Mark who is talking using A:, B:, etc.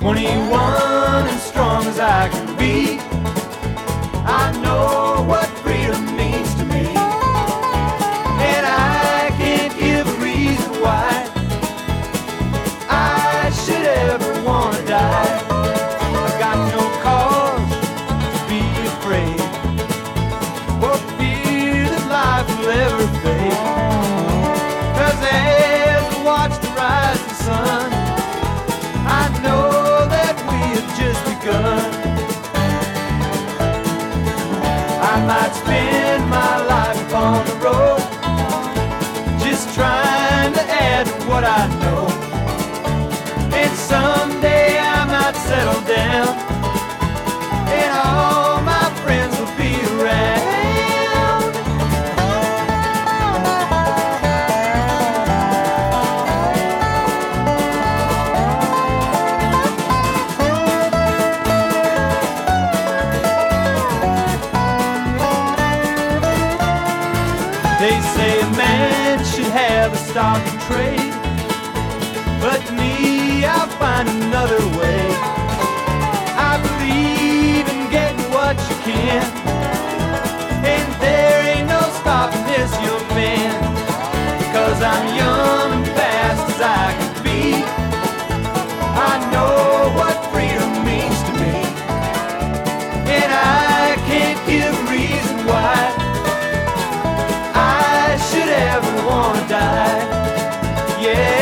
A: 21 and strong as I can be. I know what freedom means to me, and I can't give a reason why I should ever want to die. I've got no cause to be afraid, or fear that life will ever fade. 'Cause as I watch the rising sun, I know that we have just begun. I might spend my life upon the road, just trying to add to what I know. And someday I might settle down, and all my friends will be around. They say a man should have a stock and trade, but me, I'll find another way. I believe in getting what you can, and there ain't no stopping this young man. 'Cause I'm young and fast as I can be. I know what freedom means to me, and I can't give a reason why I should ever wanna die. Yeah.